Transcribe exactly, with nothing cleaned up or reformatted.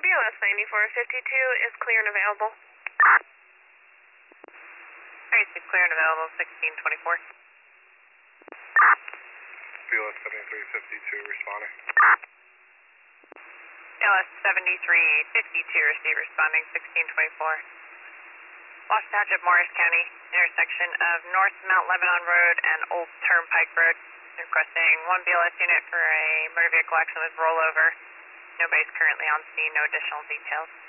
B L S ninety-four fifty-two is clear and available. Alright, it's clear and available, sixteen twenty-four. B L S seventy-three fifty-two responding. B L S seventy-three fifty-two receive responding, sixteen twenty-four. Lost Township, Morris County, intersection of North Mount Lebanon Road and Old Turnpike Road. Requesting one B L S unit for a motor vehicle accident with rollover. Nobody's currently on scene, no additional details.